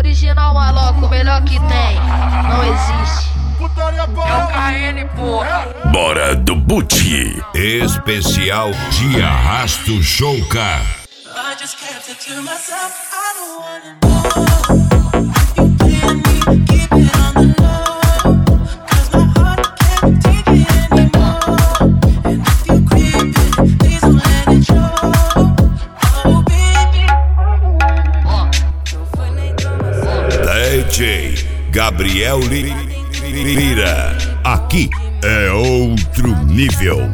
Original maloco, o melhor que tem, não existe. É o KN, porra. Bora do Boot. Especial de Arrasto Showcar. I just kept it to myself. I don't wanna know if you playing me, keep it on the low. 'Cause my heart can't take it anymore. And if you creeping, please don't let it show. Oh baby, não foi nem drama. DJ Gabriel Lira. Aqui é outro nível.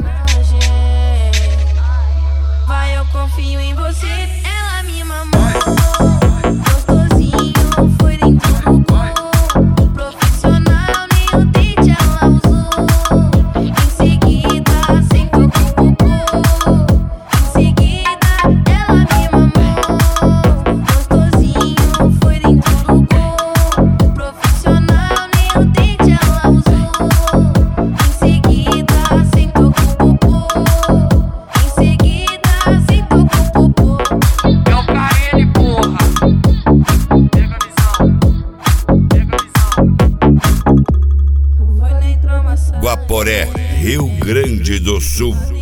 Vai, eu confio em você. Ela me mamou gostosinho, foi dentro do gol. Profissional, nem o dente ela usou. Em seguida, sentou com o popô. Em seguida, ela me mamou gostosinho, foi dentro do gol. Profissional, nem o dente ela usou. Em seguida, sentou com o popô. Em seguida, sentou com o popô. É o KN, porra. Pega a visão. Pega a visão. Não foi nem tramação. Guaporé, Rio Grande do Sul.